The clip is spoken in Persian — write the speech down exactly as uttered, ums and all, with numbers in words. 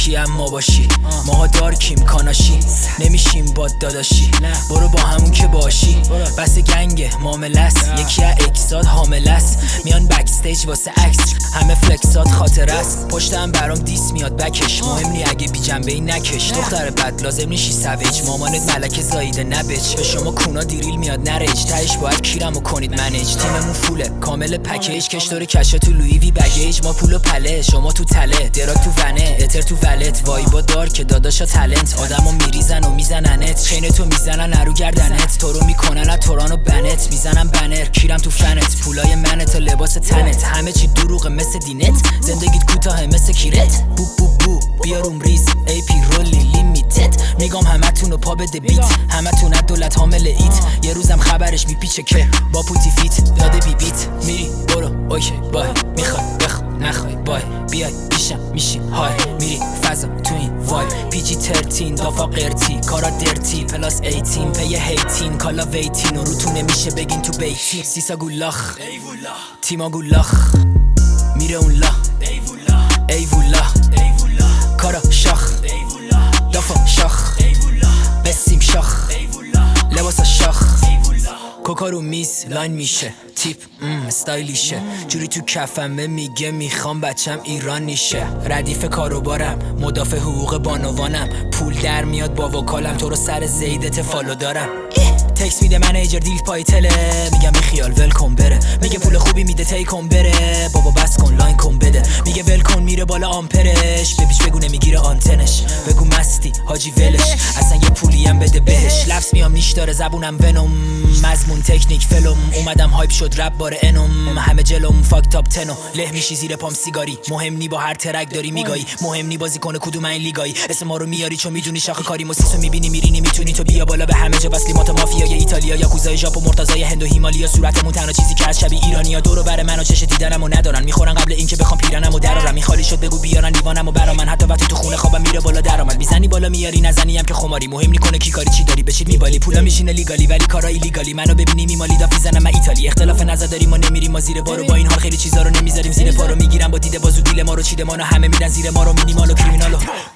کیم ما باشی ماها دارکیم کاناشی نمیشیم با داداشی برو با همون که باشی بس گنگ معاملس یکی از اکسات حاملس میان بکستیج واسه عکس همه فلکسات خاطر است پشتم برام دیس میاد بکش مهم نی اگه بی جنبه ای نکش دختر بد لازم نیشی سویج مامانت ملکه زاییده نبچ به شما کونا دیریل میاد نرج تهش باید کیرمو کنید منیج تیممون فوله کامل پکیج کشتور کشه تو لویی وی بگیج ما پول و پله شما تو تله دراک تو ونه اتر تو ولت وایبا دار که داداشا تالنت آدمو میریزن و میزننت چین تو میزنن نرو گردنت تو رو میکنن از توران و بنت میزنم بنر کیرم تو فنت پولای منت لباس تنت همه چی دروغه مثل دینت زندگیت کوتاه مثل کیرت بو بو بو بیاروم ریز ای پی رولی لیمیتد میگم همتون و پا بده بیت همتون از دولت حامل ایت یه روزم خبرش میپیچه که با پوتی فیت داده بی بیت میری برو اوکی بای میخوای بخوای نخوای بای بیای پیشم میشی های میری فضا تو این وای پی جی ترتین دافا قرتی کارا درتی پلاس ایتین پی هیتین کالا ویتین و رو تو نمیشه بگین تو بیتی سیسا گولاخ تیما گولاخ میره اون لا ایوولا کارا شاخ دافا شاخ بسیم شاخ لباسا شاخ کوکا رو میز لاین میشه تیپ ام استایلیشه جوری تو کفمه میگه میخوام بچم ایرانی شه ردیف کاروبارم مدافع حقوق بانوانم پول در میاد با وکالم تو رو سر زیدت فالو دارم تکس میده منیجر دیل پای تله میگم بیخیال ولکن بره میگه پول خوبی میده تیکن بره بابا بس کن لاین کن بده میگه ولکن میره بالا آمپرش ببیش بگو نمیگیره آنتنش بگو مستی حاجی ولش اصلا یه پولی هم بده بهش لفظ میام نیش داره زبونم ونوم مضمون تکنیک فلم اومدم هایپ شد رپ باره انوم همه جلوم فاک تاپ تنو له میشی زیر پام سیگاری مهم نی با هر ترک داری میگایی مهم نی بازی کنه کدوم این لیگایی اسم ما رو میاری چون میدونی شاخه کاری موسیسو میبینی میری نمیتونی تو بیا بالا به همه جا وصلی مات مافیا ایتالیا یا کوزای ژاپن مرتضای هند و هیمالیا صورتمون تنها چیزی که از شبیه ایرانیا دورو بر منو چش دیدنمو ندارن میخورن قبل اینکه بخوام پیرنمو درارم میخالی شد بگو بیارن لیوانمو برا من حتی وقتی تو خونه خوابم میره بالا درآمد میزنی بالا میاری نزنی هم که خماری مهم نی کنه کی کاری چی داری بشید میبالی پولا میشینه لیگالی ولی کارا ایلیگالی منو ببینی میمالی داف میزنم من ایتالی اختلاف نظر داریم ما نمیریم ما زیر بارو با این حال خیلی چیزا رو نمیذاریم زیر پا رو میگیرم با دیده بازو دیل ما رو چیده ما همه میدن زیر ما رو مینیمال و کریمینالو